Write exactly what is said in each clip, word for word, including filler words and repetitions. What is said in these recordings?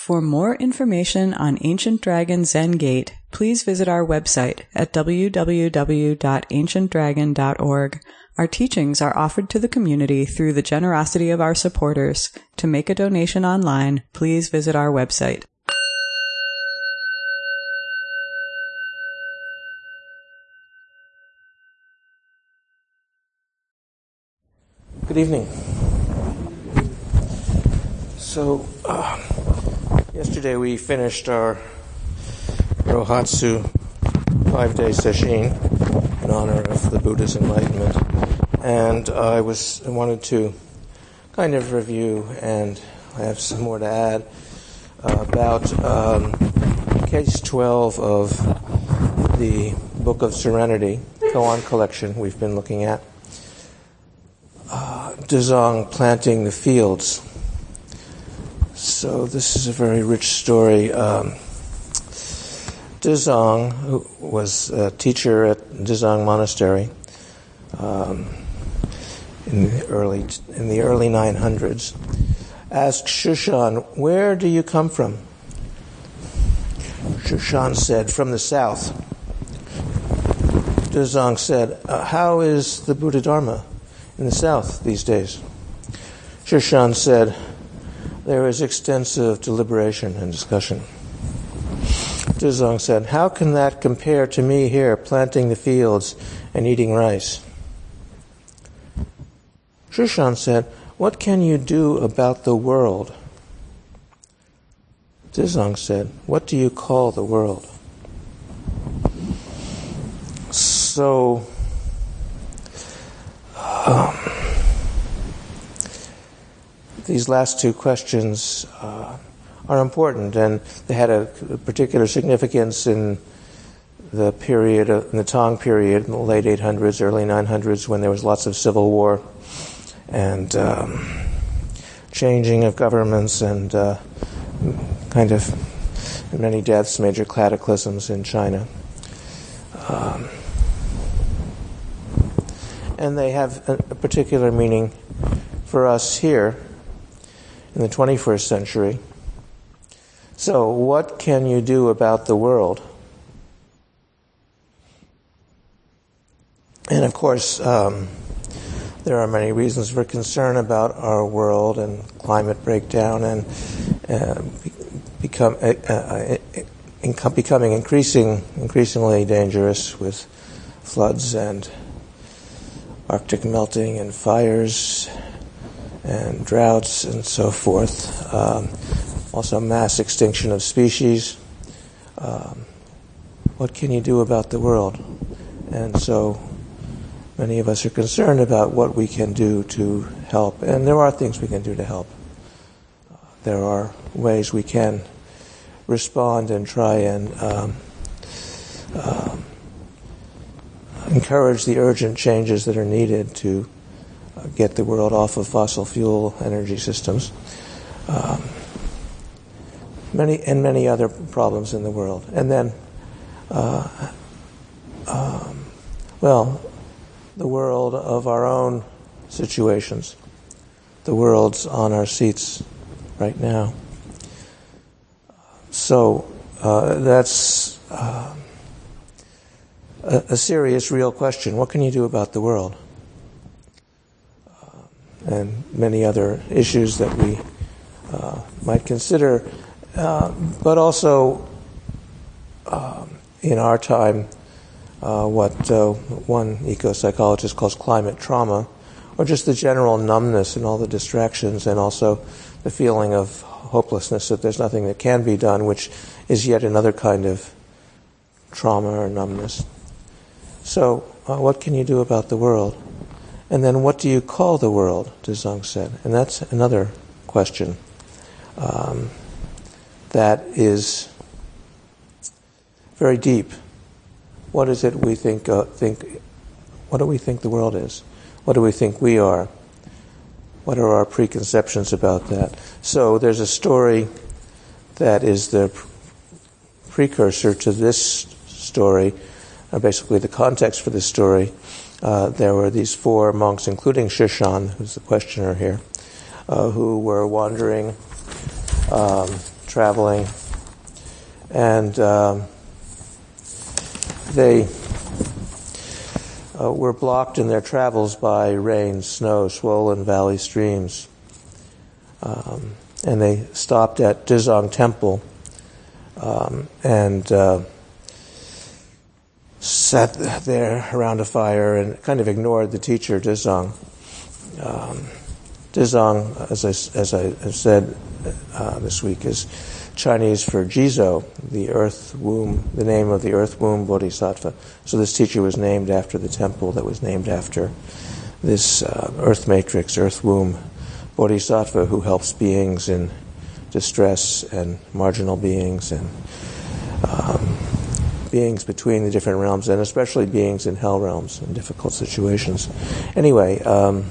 For more information on Ancient Dragon Zen Gate, please visit our website at w w w dot ancient dragon dot org. Our teachings are offered to the community through the generosity of our supporters. To make a donation online, please visit our website. Good evening. So, uh, yesterday we finished our Rohatsu five-day sesshin in honor of the Buddha's enlightenment, and I was I wanted to kind of review, and I have some more to add uh, about um, case twelve of the Book of Serenity koan collection we've been looking at. Uh, Dezong planting the fields. So this is a very rich story. Um, Dezong, who was a teacher at Dezong Monastery um, in the early in the early nine hundreds, asked Shushan, "Where do you come from?" Shushan said, "From the south." Dezong said, uh, "How is the Buddha Dharma in the south these days?" Shushan said, "There is extensive deliberation and discussion." Dezong said, "How can that compare to me here planting the fields and eating rice?" Shushan said, "What can you do about the world?" Dezong said, "What do you call the world?" So, um, these last two questions uh, are important, and they had a, a particular significance in the period, of, in the Tang period, in the late eight hundreds, early nine hundreds, when there was lots of civil war and um, changing of governments and uh, kind of many deaths, major cataclysms in China. Um, and they have a, a particular meaning for us here in the twenty-first century. So, what can you do about the world? And of course, um, there are many reasons for concern about our world and climate breakdown and uh, become uh, uh, uh, becoming increasing, increasingly dangerous with floods and Arctic melting and fires and droughts and so forth. Um, also mass extinction of species. Um, what can you do about the world? And so many of us are concerned about what we can do to help. And there are things we can do to help. Uh, there are ways we can respond and try and um, uh, encourage the urgent changes that are needed to uh, get the world off of fossil fuel energy systems. Um, many and many other problems in the world. And then, uh, um, well, the world of our own situations, the world's on our seats right now. So uh, that's uh, a, a serious, real question. What can you do about the world? Uh, and many other issues that we uh, might consider. Uh, but also, uh, in our time, uh, what uh, one eco-psychologist calls climate trauma, or just the general numbness and all the distractions, and also the feeling of hopelessness that there's nothing that can be done, which is yet another kind of trauma or numbness. So, uh, what can you do about the world? And then what do you call the world, Dezong said. And that's another question. Um, that is very deep. What is it we think, uh, think, what do we think the world is? What do we think we are? What are our preconceptions about that? So there's a story that is the precursor to this story, or basically the context for this story. Uh, there were these four monks, including Shushan, who's the questioner here, uh, who were wandering um, traveling, and um, they uh, were blocked in their travels by rain, snow, swollen valley streams. Um, and they stopped at Dizang Temple um, and uh, sat there around a fire and kind of ignored the teacher, Dizang. Um, Dizang, as I, as I have said uh, this week, is Chinese for Jizo, the earth womb, the name of the earth womb bodhisattva. So this teacher was named after the temple that was named after this uh, earth matrix, earth womb bodhisattva, who helps beings in distress and marginal beings and um, beings between the different realms, and especially beings in hell realms in difficult situations. Anyway, um,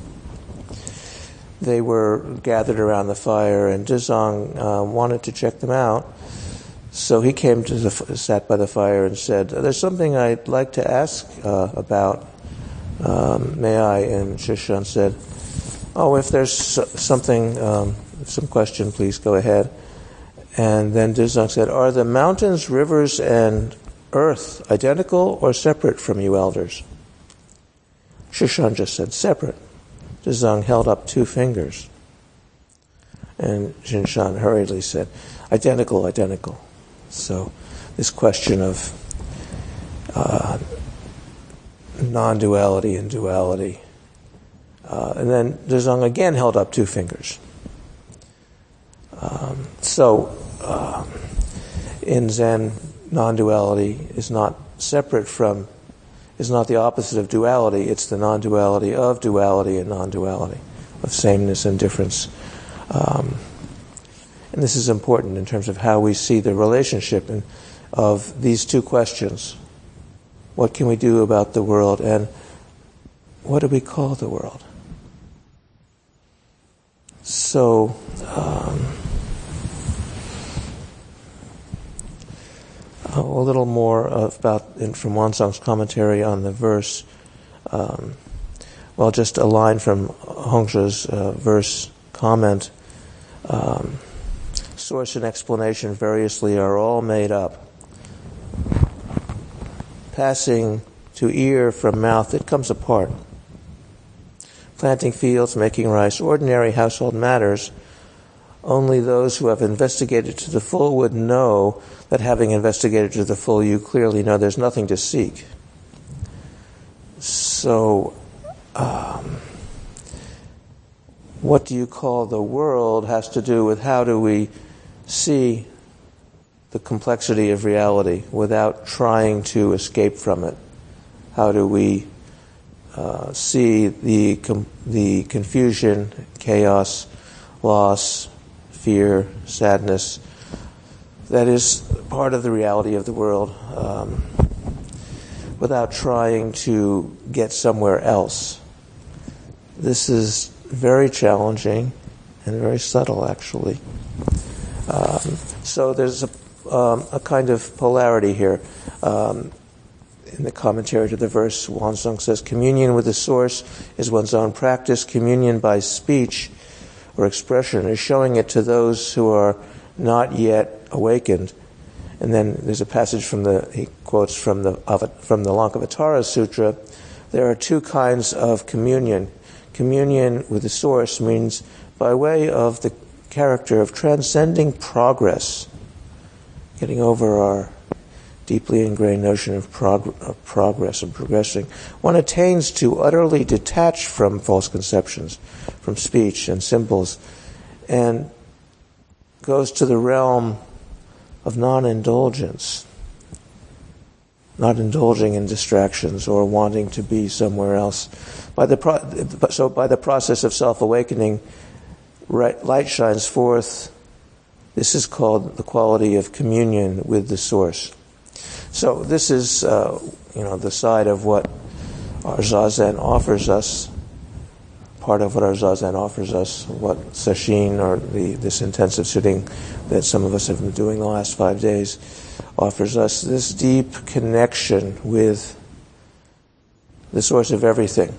they were gathered around the fire, and Dizang uh, wanted to check them out. So he came to the, sat by the fire and said, "There's something I'd like to ask uh, about. Um, may I?" And Shishan said, "Oh, if there's something, um, some question, please go ahead." And then Dizang said, "Are the mountains, rivers, and earth identical or separate from you elders?" Shishan just said, "Separate." Dizang held up two fingers. And Jinshan hurriedly said, "Identical, identical." So this question of uh, non-duality and duality. Uh, and then Dizang again held up two fingers. Um, so um, in Zen, non-duality is not separate from, is not the opposite of duality. It's the non-duality of duality and non-duality, of sameness and difference. Um, and this is important in terms of how we see the relationship in, of these two questions. What can we do about the world, and what do we call the world? So, um, a little more about in, from Wansong's commentary on the verse. Um, well, just a line from Hongsha's uh, verse comment. Um, Source and explanation variously are all made up. Passing to ear from mouth, it comes apart. Planting fields, making rice, ordinary household matters. Only those who have investigated to the full would know that having investigated to the full, you clearly know there's nothing to seek. So, um, what do you call the world has to do with how do we see the complexity of reality without trying to escape from it. How do we uh, see the com- the confusion, chaos, loss, fear, sadness that is part of the reality of the world, um, without trying to get somewhere else? This is very challenging and very subtle, actually. Um, so there's a, um, a kind of polarity here. Um, in the commentary to the verse, Wansong says, communion with the source is one's own practice. Communion by speech or expression is showing it to those who are not yet awakened. And then there's a passage from the, he quotes from the, from the Lankavatara Sutra. There are two kinds of communion. Communion with the source means by way of the character of transcending progress, getting over our deeply ingrained notion of, prog- of progress and progressing. One attains to utterly detach from false conceptions, from speech and symbols, and goes to the realm of non-indulgence, not indulging in distractions or wanting to be somewhere else. By the pro- so by the process of self-awakening, right, light shines forth. This is called the quality of communion with the source. So this is, uh, you know, the side of what our Zazen offers us, part of what our Zazen offers us, what Sesshin, or the, this intensive sitting that some of us have been doing the last five days, offers us this deep connection with the source of everything.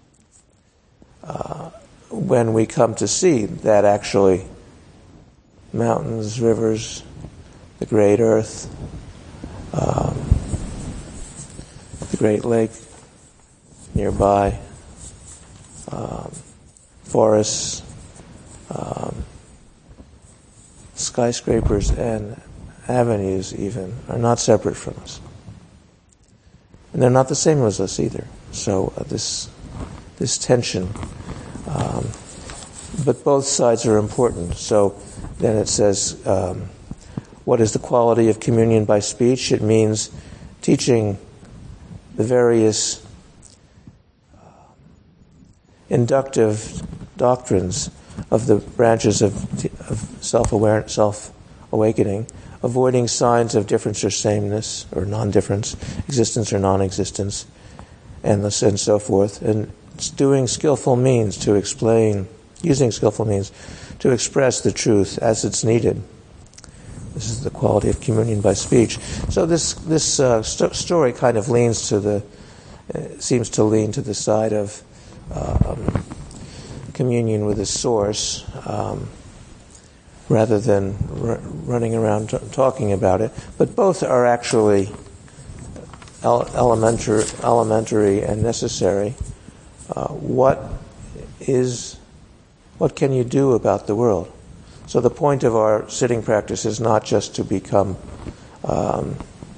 Uh, when we come to see that actually mountains, rivers, the great earth, um, the great lake nearby, um, forests, um, skyscrapers, and avenues even are not separate from us. And they're not the same as us either. So uh, this this tension, um, but both sides are important. So then it says, um, what is the quality of communion by speech? It means teaching the various uh, inductive doctrines of the branches of, of self-awareness, self-awakening, avoiding signs of difference or sameness or non-difference, existence or non-existence, and, the, and so forth, and doing skillful means to explain, using skillful means to express the truth as it's needed. This is the quality of communion by speech. So this this uh, st- story kind of leans to the, uh, seems to lean to the side of um, communion with the source, um, rather than r- running around t- talking about it. But both are actually ele- elementary, elementary and necessary. Uh, what is, what can you do about the world? So the point of our sitting practice is not just to become um,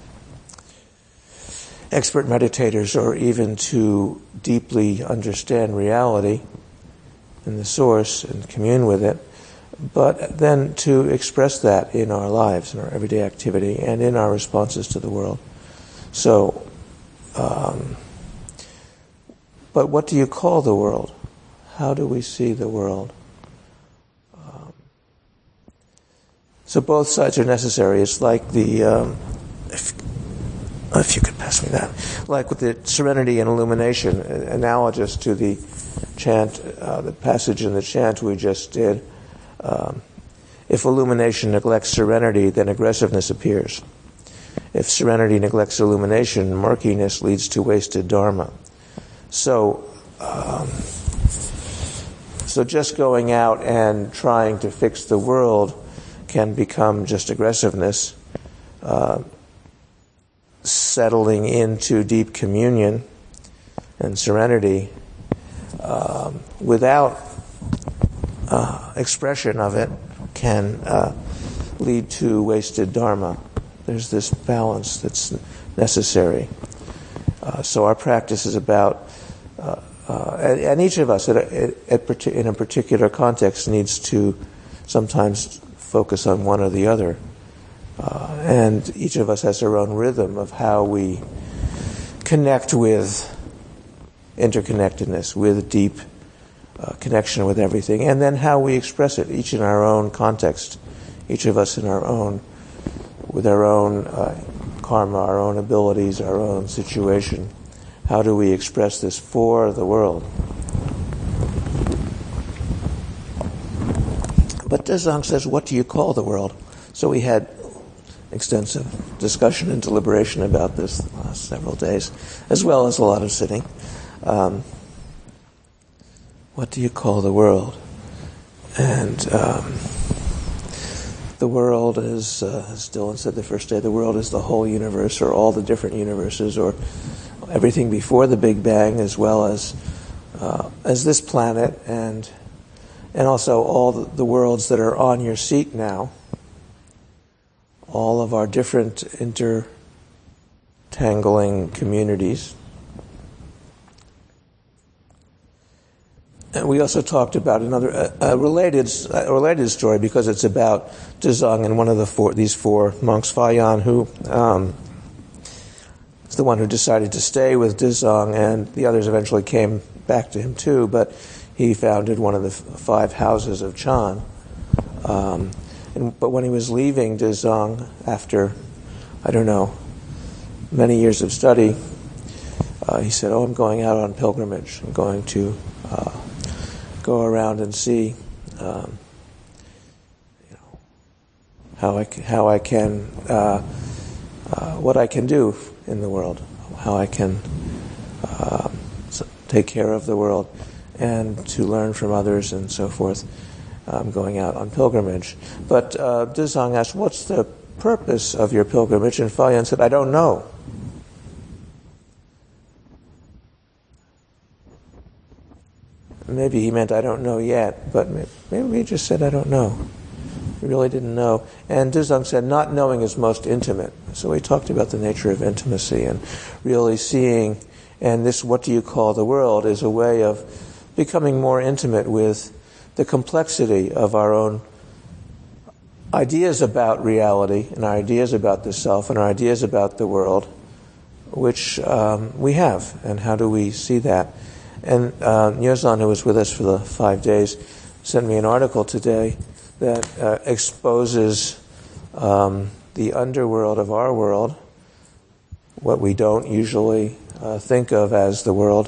expert meditators or even to deeply understand reality and the source and commune with it, but then to express that in our lives, in our everyday activity, and in our responses to the world. So, um, but what do you call the world? How do we see the world? Um, so both sides are necessary. It's like the, um, if, if you could pass me that, like with the serenity and illumination, analogous to the chant, uh, the passage in the chant we just did. Um, if illumination neglects serenity, then aggressiveness appears. If serenity neglects illumination, murkiness leads to wasted dharma. So, um, so just going out and trying to fix the world can become just aggressiveness. Uh, settling into deep communion and serenity um, without uh, expression of it can uh, lead to wasted dharma. There's this balance that's necessary. Uh, so our practice is about, uh, uh, and, and each of us at a, at, at, in a particular context needs to sometimes focus on one or the other. Uh, and each of us has our own rhythm of how we connect with interconnectedness, with deep uh, connection with everything, and then how we express it, each in our own context, each of us in our own, with our own uh, karma, our own abilities, our own situation. How do we express this for the world? But Dezang says, what do you call the world? So we had extensive discussion and deliberation about this the last several days, as well as a lot of sitting. Um, what do you call the world? And um, the world is, uh, as Dylan said the first day, the world is the whole universe, or all the different universes, or everything before the Big Bang, as well as uh, as this planet, and and also all the, the worlds that are on your seat now. All of our different intertangling communities. And we also talked about another uh, a related a related story, because it's about Dezang and one of the four these four monks, Fayan, who um, is the one who decided to stay with Dezang, and the others eventually came back to him too. But he founded one of the f- five houses of Chan. Um, And, but when he was leaving Dezang after, I don't know, many years of study, uh, he said, oh, I'm going out on pilgrimage. I'm going to uh, go around and see um, you know, how I, how I can, uh, uh, what I can do in the world, how I can uh, take care of the world, and to learn from others and so forth. I'm going out on pilgrimage. But uh, Dizang asked, what's the purpose of your pilgrimage? And Falyan said, I don't know. Maybe he meant, I don't know yet, but maybe he just said, I don't know. He really didn't know. And Dizang said, not knowing is most intimate. So we talked about the nature of intimacy and really seeing, and this, what do you call the world, is a way of becoming more intimate with the complexity of our own ideas about reality and our ideas about the self and our ideas about the world, which um, we have, and how do we see that? And uh, Nyozan, who was with us for the five days, sent me an article today that uh, exposes um, the underworld of our world, what we don't usually uh, think of as the world.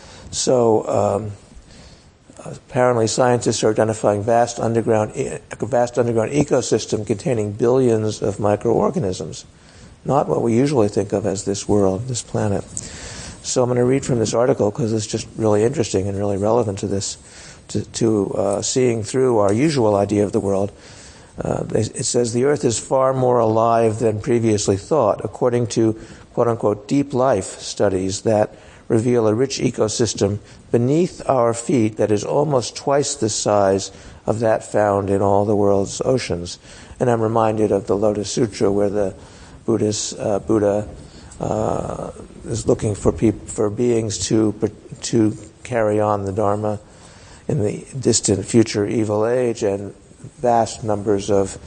So um, apparently scientists are identifying vast underground, a vast underground ecosystem containing billions of microorganisms, not what we usually think of as this world, this planet. So I'm going to read from this article because it's just really interesting and really relevant to this, to, to uh, seeing through our usual idea of the world. Uh, it says, the Earth is far more alive than previously thought, according to quote-unquote deep life studies that reveal a rich ecosystem beneath our feet that is almost twice the size of that found in all the world's oceans. And I'm reminded of the Lotus Sutra, where the Buddhist, uh, Buddha uh, is looking for peop- for beings to to carry on the Dharma in the distant future evil age, and vast numbers of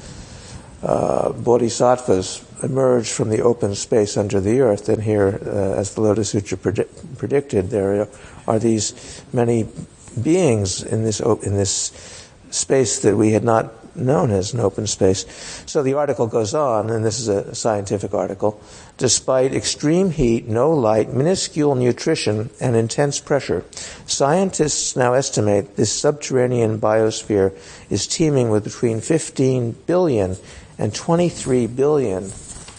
uh, bodhisattvas emerge from the open space under the earth. And here, uh, as the Lotus Sutra predi- predicted, there are these many beings in this op- in this space that we had not known as an open space. So the article goes on, and this is a scientific article. Despite extreme heat, no light, minuscule nutrition, and intense pressure, scientists now estimate this subterranean biosphere is teeming with between fifteen billion and twenty-three billion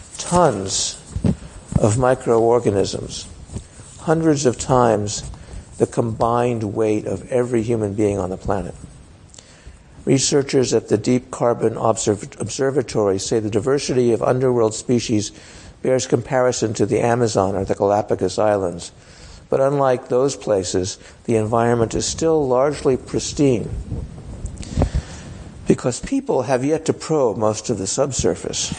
tons of microorganisms, hundreds of times the combined weight of every human being on the planet. Researchers at the Deep Carbon Observ- Observatory say the diversity of underworld species bears comparison to the Amazon or the Galapagos Islands. But unlike those places, the environment is still largely pristine because people have yet to probe most of the subsurface.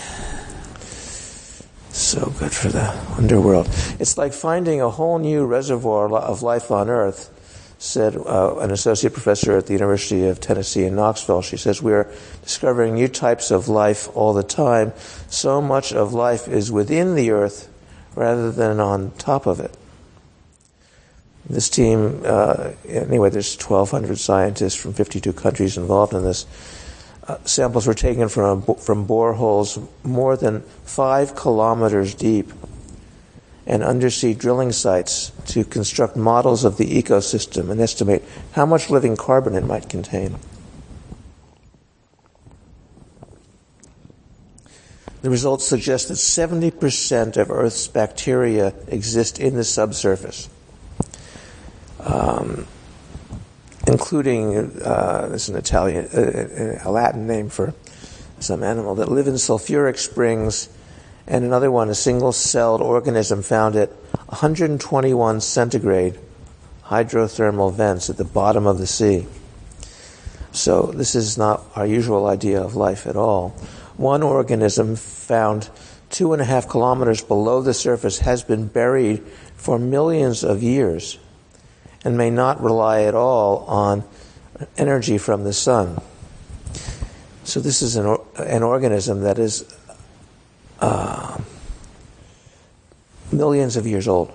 So good for the underworld. It's like finding a whole new reservoir of life on Earth, said uh, an associate professor at the University of Tennessee in Knoxville. She says, we're discovering new types of life all the time. So much of life is within the earth rather than on top of it. This team, uh, anyway, there's twelve hundred scientists from fifty-two countries involved in this. Uh, samples were taken from, from boreholes more than five kilometers deep and undersea drilling sites to construct models of the ecosystem and estimate how much living carbon it might contain. The results suggest that seventy percent of Earth's bacteria exist in the subsurface, um, including, uh, this is an Italian, uh, a Latin name for some animal, that live in sulfuric springs, and another one, a single-celled organism found at one hundred twenty-one centigrade hydrothermal vents at the bottom of the sea. So this is not our usual idea of life at all. One organism found two and a half kilometers below the surface has been buried for millions of years and may not rely at all on energy from the sun. So this is an, or- an organism that is Uh, millions of years old.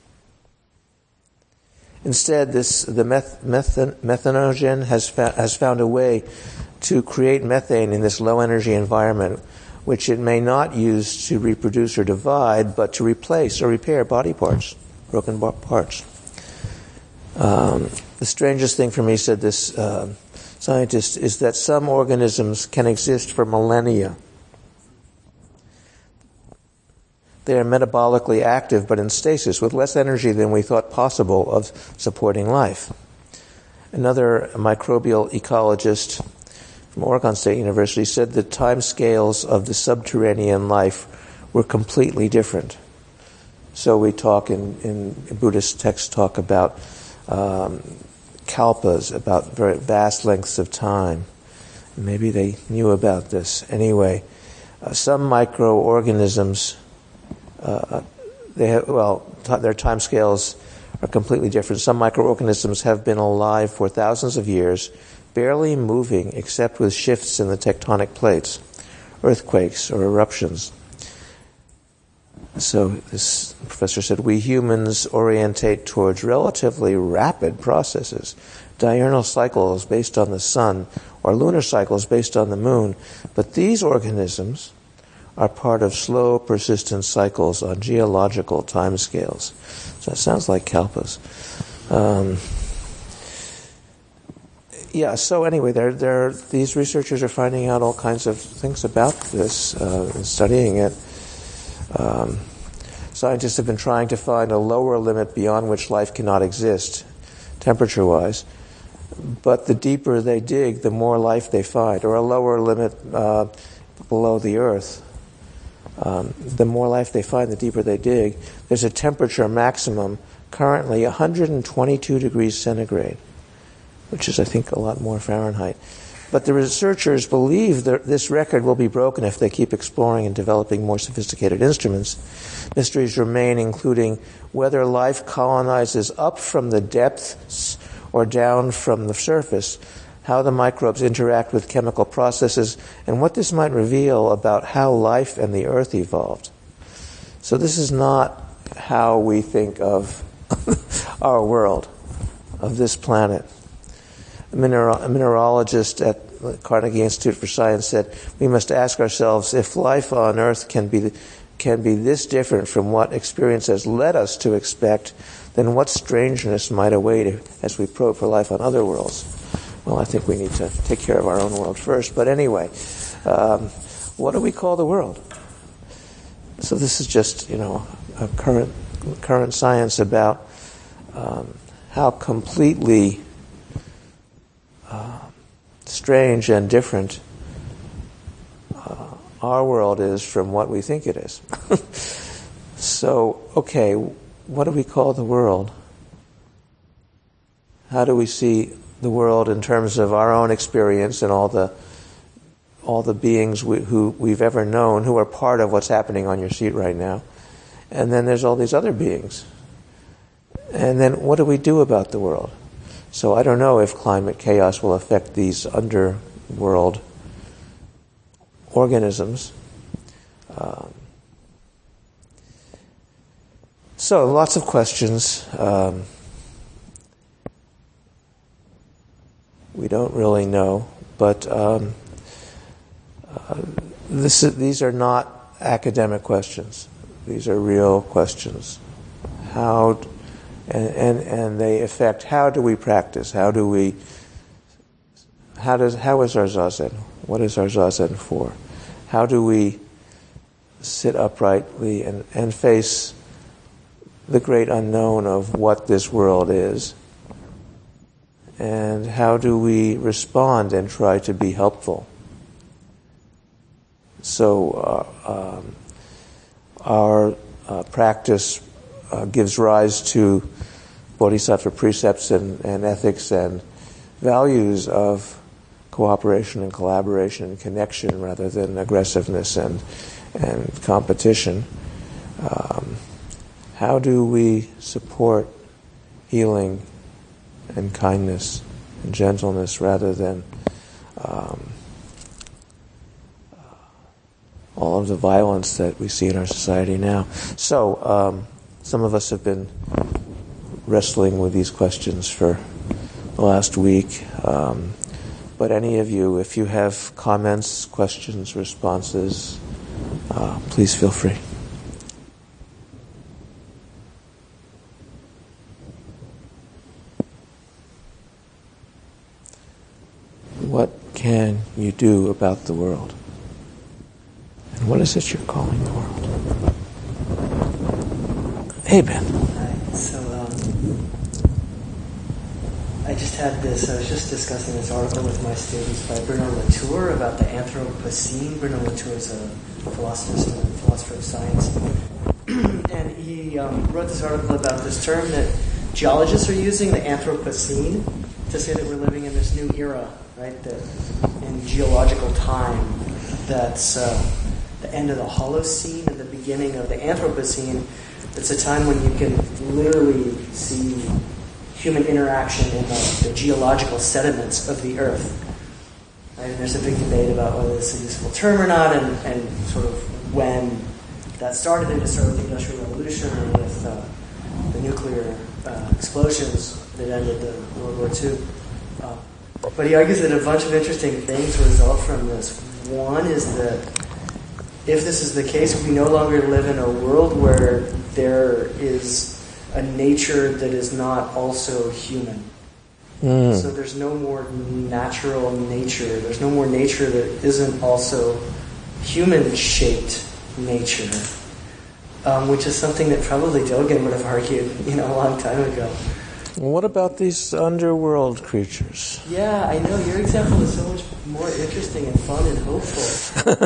Instead, this the meth, methan, methanogen has fa- has found a way to create methane in this low-energy environment, which it may not use to reproduce or divide, but to replace or repair body parts, broken parts. Um, the strangest thing for me, said this uh, scientist, is that some organisms can exist for millennia. They are metabolically active, but in stasis, with less energy than we thought possible of supporting life. Another microbial ecologist from Oregon State University, said the time scales of the subterranean life were completely different. So we talk in, in Buddhist texts talk about um, kalpas, about very vast lengths of time. Maybe they knew about this. Anyway, uh, some microorganisms, uh, they have, well, t- their time scales are completely different. Some microorganisms have been alive for thousands of years, barely moving except with shifts in the tectonic plates, earthquakes or eruptions. So this professor said, we humans orientate towards relatively rapid processes, diurnal cycles based on the sun, or lunar cycles based on the moon. But these organisms are part of slow, persistent cycles on geological timescales. So that sounds like kalpas. Um, yeah, so anyway, they're, they're, these researchers are finding out all kinds of things about this, uh, and studying it. Um, scientists have been trying to find a lower limit beyond which life cannot exist, temperature-wise. But the deeper they dig, the more life they find, or a lower limit uh, below the Earth. Um, the more life they find, the deeper they dig. There's a temperature maximum currently one hundred twenty-two degrees centigrade, which is, I think, a lot more Fahrenheit. But the researchers believe that this record will be broken if they keep exploring and developing more sophisticated instruments. Mysteries remain, including whether life colonizes up from the depths or down from the surface, how the microbes interact with chemical processes, and what this might reveal about how life and the Earth evolved. So this is not how we think of our world, of this planet. A, minero- a mineralogist at the Carnegie Institute for Science said, we must ask ourselves if life on Earth can be can be this different from what experience has led us to expect, then what strangeness might await as we probe for life on other worlds? Well, I think we need to take care of our own world first. But anyway, um, what do we call the world? So this is just, you know, a current current science about um, how completely uh, strange and different uh, our world is from what we think it is. So, okay, what do we call the world? How do we see the world in terms of our own experience and all the all the beings we, who we've ever known who are part of what's happening on your seat right now? And then there's all these other beings. And then what do we do about the world? So I don't know if climate chaos will affect these underworld organisms. Um, so lots of questions. Um, we don't really know, but um, uh, this is, these are not academic questions. These are real questions. How and, and and they affect how do we practice? How do we? How does how is our zazen? What is our zazen for? How do we sit uprightly and, and face the great unknown of what this world is? And how do we respond and try to be helpful? So uh, um, our uh, practice uh, gives rise to bodhisattva precepts and, and ethics and values of cooperation and collaboration and connection rather than aggressiveness and and competition. Um, how do we support healing and kindness and gentleness rather than um, all of the violence that we see in our society now? So um, some of us have been wrestling with these questions for the last week. Um, but any of you, if you have comments, questions, responses, uh, please feel free. What can you do about the world? And what is it you're calling the world? Hey, Ben. Hi. So, um, I just had this, I was just discussing this article with my students by Bruno Latour about the Anthropocene. Bruno Latour is a philosopher, a philosopher of science. And he um, wrote this article about this term that geologists are using, the Anthropocene, to say that we're living in this new era, right? That in geological time, that's uh, the end of the Holocene and the beginning of the Anthropocene. It's a time when you can literally see human interaction in the, the geological sediments of the Earth. Right? And there's a big debate about whether it's a useful term or not, and, and sort of when that started. It started with the Industrial Revolution and with uh, the nuclear uh, explosions that ended the World War Two. Uh, but he argues that a bunch of interesting things result from this. One is that if this is the case, we no longer live in a world where there is a nature that is not also human. Mm. So there's no more natural nature. There's no more nature that isn't also human-shaped nature, um, which is something that probably Dogen would have argued, you know, a long time ago. What about these underworld creatures? Yeah, I know. Your example is so much more interesting and fun and hopeful.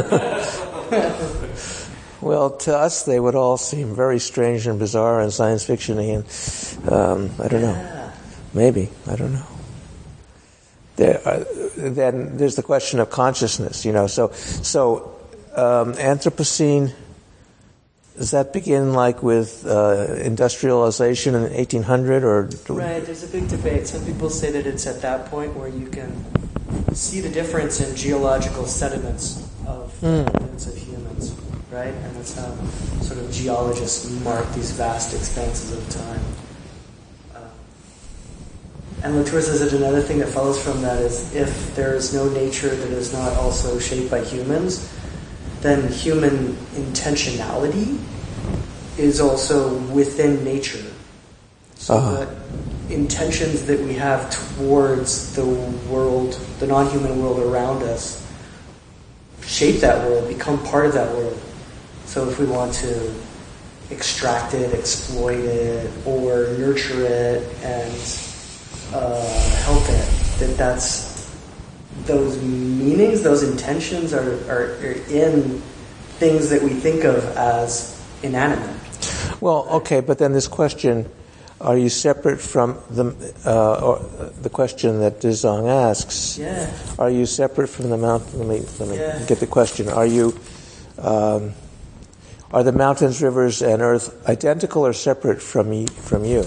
Well, to us, they would all seem very strange and bizarre and science fiction-y, and um, I don't know. Yeah. Maybe. I don't know. There, uh, then there's the question of consciousness, you know. So, so um, Anthropocene, does that begin like with uh, industrialization in eighteen hundred, or? Right, there's a big debate. Some people say that it's at that point where you can see the difference in geological sediments of mm. evidence of humans, right? And that's how sort of geologists mark these vast expanses of time. Uh, and Latour says that another thing that follows from that is if there is no nature that is not also shaped by humans, then human intentionality is also within nature. So uh-huh. the intentions that we have towards the world, the non-human world around us, shape that world, become part of that world. So if we want to extract it, exploit it, or nurture it and uh, help it, that that's those meanings, those intentions are, are, are in things that we think of as inanimate. Well, okay, but then this question, are you separate from the uh, or the question that Dizong asks? Yeah. Are you separate from the mountain? Let me let me yeah. get the question. Are you um, are the mountains, rivers, and earth identical or separate from you, from you?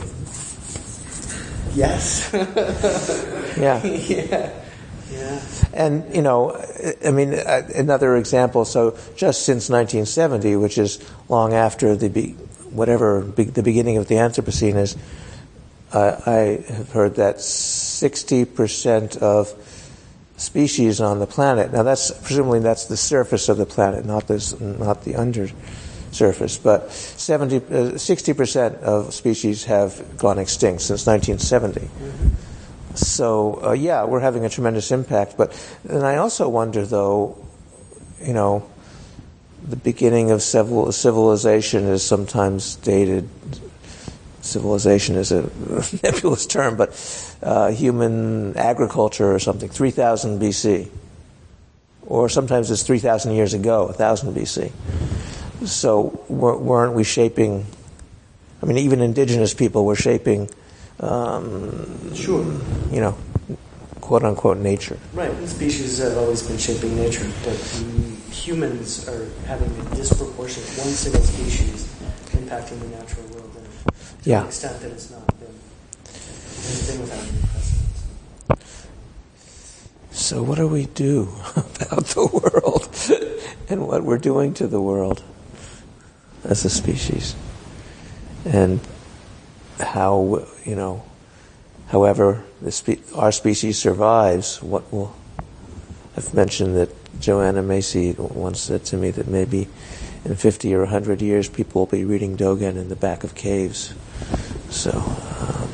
Yes. yeah. yeah. Yeah. And, you know, I mean, another example, so just since nineteen seventy, which is long after the, be, whatever be, the beginning of the Anthropocene is, uh, I have heard that sixty percent of species on the planet, now that's, presumably that's the surface of the planet, not this, not the under surface, but seventy, uh, sixty percent of species have gone extinct since nineteen seventy. Mm-hmm. So, uh, yeah, we're having a tremendous impact. But and I also wonder, though, you know, the beginning of civil, civilization is sometimes dated. Civilization is a nebulous term, but uh, human agriculture or something, three thousand B C. Or sometimes it's three thousand years ago, one thousand B C. So weren't we shaping, I mean, even indigenous people were shaping Um, sure. You know, quote unquote nature. Right. And species have always been shaping nature, but humans are having a disproportionate one single species impacting the natural world and to yeah. an extent that it's not been anything without any precedent. So what do we do about the world and what we're doing to the world as a species? And how, you know, however the spe- our species survives, what will... I've mentioned that Joanna Macy once said to me that maybe in fifty or one hundred years people will be reading Dogen in the back of caves. So... Um,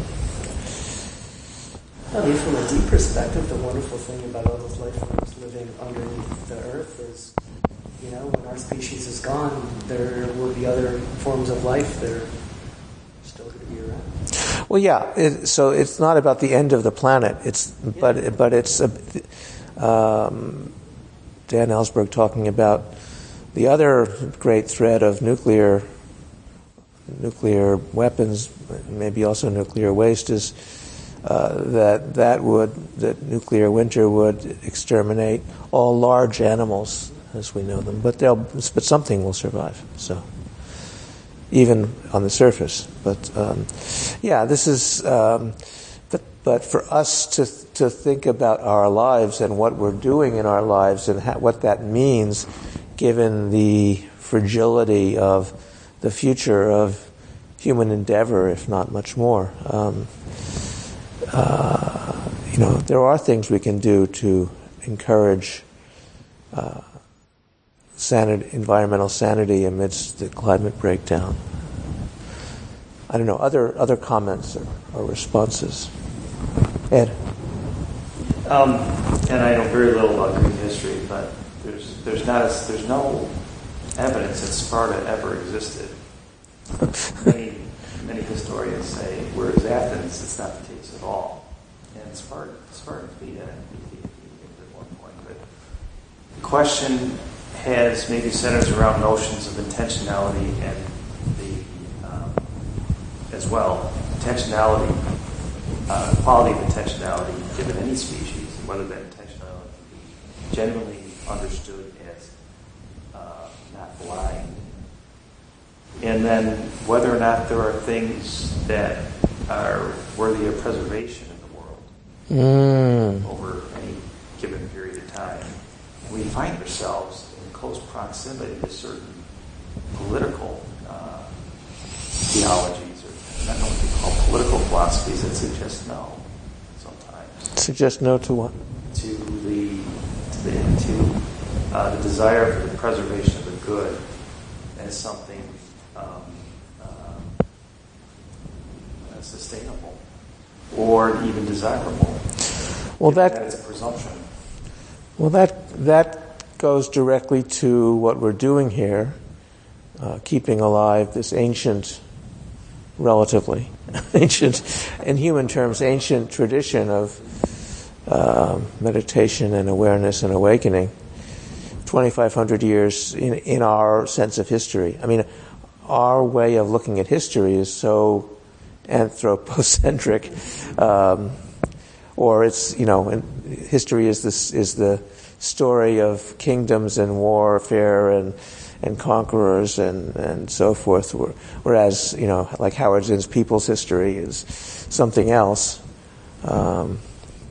I mean, from a deep perspective, the wonderful thing about all those life forms living underneath the earth is, you know, when our species is gone, there will be other forms of life that are still going to be around. Well, yeah. It, so it's not about the end of the planet. It's but but it's a, um, Dan Ellsberg talking about the other great threat of nuclear nuclear weapons, maybe also nuclear waste, is uh, that that would that nuclear winter would exterminate all large animals as we know them. But they'll but something will survive. So. Even on the surface, but um, yeah, this is. Um, but but for us to to think about our lives and what we're doing in our lives and ha- what that means, given the fragility of the future of human endeavor, if not much more, um, uh, you know, there are things we can do to encourage. Uh, Sanity, environmental sanity amidst the climate breakdown. I don't know, other other comments or, or responses? Ed? Um, and I know very little about Greek history, but there's there's not a, there's no evidence that Sparta ever existed. many many historians say, whereas Athens, it's not the case at all. And Sparta Spartans beat it at one point, but the question has maybe centers around notions of intentionality and the um, as well intentionality, uh, quality of intentionality given any species, and whether that intentionality can be genuinely understood as uh, not blind, and then whether or not there are things that are worthy of preservation in the world mm. over any given period of time. We find ourselves close proximity to certain political uh, theologies, or I don't know what they call political philosophies, that suggest no sometimes. Suggest no to what? To the to the, to, uh, the desire for the preservation of the good as something um, uh, sustainable or even desirable. Well, that, that is a presumption. Well, that that. goes directly to what we're doing here, uh, keeping alive this ancient, relatively ancient, in human terms, ancient tradition of uh, meditation and awareness and awakening. twenty-five hundred years in, in our sense of history. I mean, our way of looking at history is so anthropocentric, um, or it's, you know, and history is this is the story of kingdoms and warfare and and conquerors and, and so forth, whereas, you know, like Howard Zinn's People's History is something else. Um,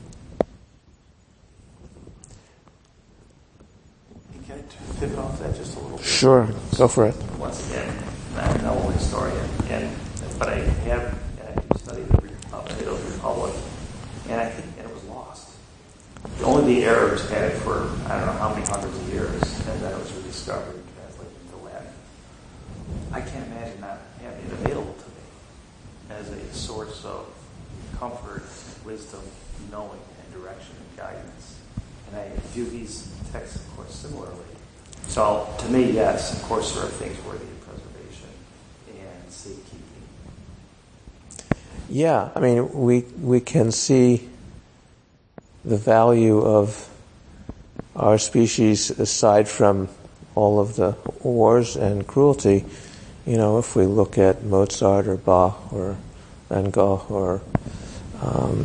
Can I pivot off that just a little bit? Sure, go for it. Once again, I'm no historian, and but I have I do study the Plato's Republic, and I think and it was lost. Only the Arabs had it for I don't know how many hundreds of years, and then it was rediscovered and translated into Latin. I can't imagine not having it available to me as a source of comfort, wisdom, knowing, and direction and guidance. And I view these texts, of course, similarly. So, to me, yes, of course, there are things worthy of preservation and safekeeping. Yeah, I mean, we we can see the value of our species aside from all of the wars and cruelty. You know, if we look at Mozart or Bach or Van Gogh or, um,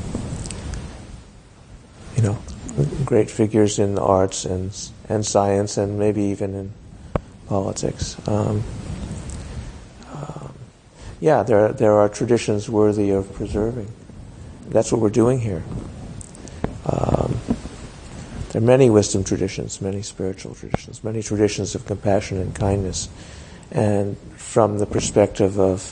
you know, great figures in the arts and and science and maybe even in politics. Um, um, yeah, there there are traditions worthy of preserving. That's what we're doing here. Um, there are many wisdom traditions, many spiritual traditions, many traditions of compassion and kindness. And from the perspective of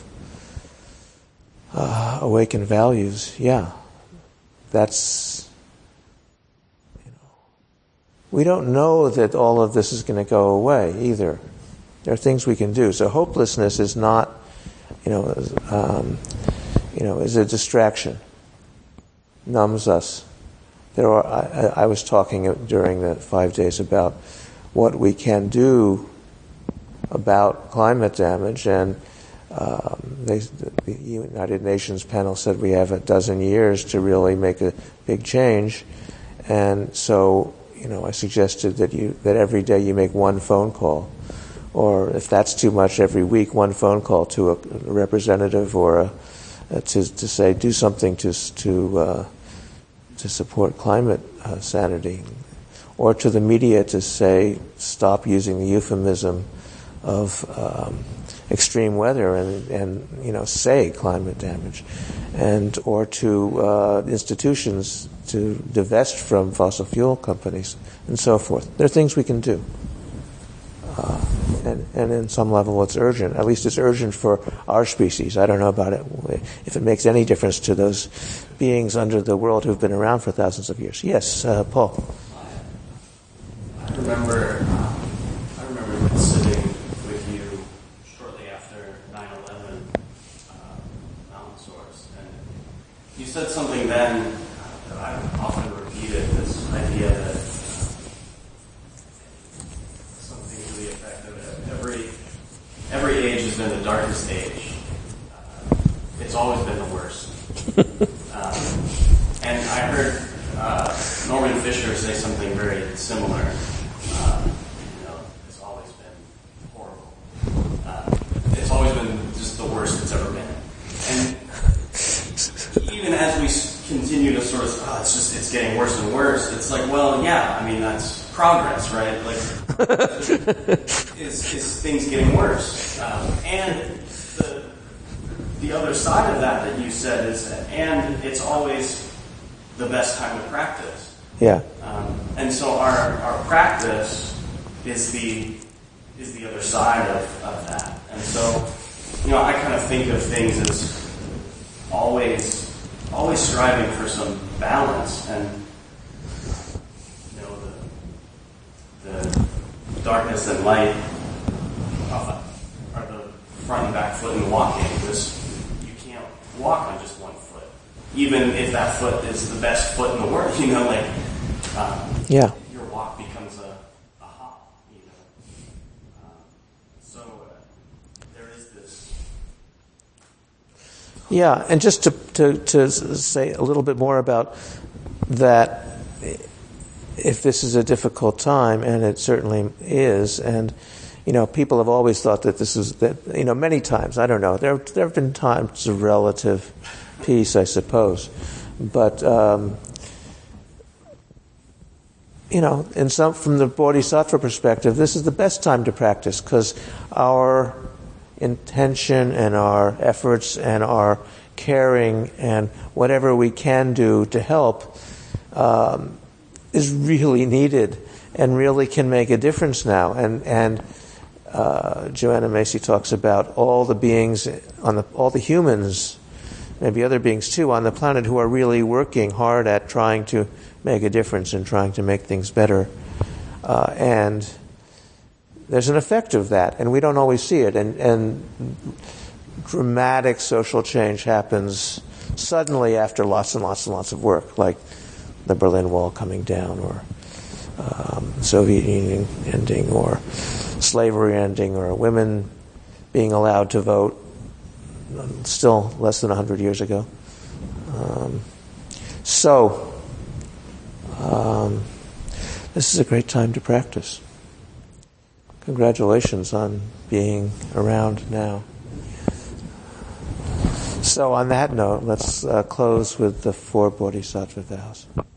uh, awakened values, yeah, that's, you know, we don't know that all of this is going to go away either. There are things we can do. So hopelessness is not, you know, um, you know, is a distraction, numbs us. There are. I, I was talking during the five days about what we can do about climate damage, and um, they, the United Nations panel said we have a dozen years to really make a big change. And so, you know, I suggested that you that every day you make one phone call, or if that's too much, every week one phone call to a, a representative or a, a, to to say do something to to uh, to support climate uh, sanity, or to the media to say stop using the euphemism of um, extreme weather and and you know say climate damage, and or to uh, institutions to divest from fossil fuel companies and so forth. There are things we can do. Uh, and, and in some level it's urgent. At least it's urgent for our species. I don't know about it, if it makes any difference to those beings under the world who've been around for thousands of years. Yes, uh, Paul. I remember, um, I remember sitting with you shortly after nine eleven, uh, Mountain Source, and you said something then that I've often repeated, this idea that every age has been the darkest age. Uh, it's always been the worst. um, and I heard uh, Norman Fisher say something very similar. Uh, you know, it's always been horrible. Uh, it's always been just the worst it's ever been. And even as we continue to sort of, oh, it's just, it's getting worse and worse, it's like, well, yeah, I mean, that's progress, right? Like, is, is things getting worse? Um, and the the other side of that that you said is, and it's always the best time to practice. Yeah. Um, and so our our practice is the is the other side of, of that. And so, you know, I kind of think of things as always always striving for some balance, and the darkness and light are the front and back foot in walking, because you can't walk on just one foot, even if that foot is the best foot in the world. You know, like um, yeah, your walk becomes a, a hop. You know, um, so uh, there is this. Yeah, and just to to to say a little bit more about that. If this is a difficult time, and it certainly is, and you know, people have always thought that this is that you know many times. I don't know. There there have been times of relative peace, I suppose, but um, you know, in some from the Bodhisattva perspective, this is the best time to practice, because our intention and our efforts and our caring and whatever we can do to help. Um, is really needed and really can make a difference now. And and uh, Joanna Macy talks about all the beings on the all the humans, maybe other beings too, on the planet who are really working hard at trying to make a difference and trying to make things better. Uh, and there's an effect of that, and we don't always see it. And and dramatic social change happens suddenly after lots and lots and lots of work, like the Berlin Wall coming down, or um, Soviet Union ending, or slavery ending, or women being allowed to vote still less than one hundred years ago. Um, so, um, this is a great time to practice. Congratulations on being around now. So on that note, let's uh, close with the four Bodhisattva vows.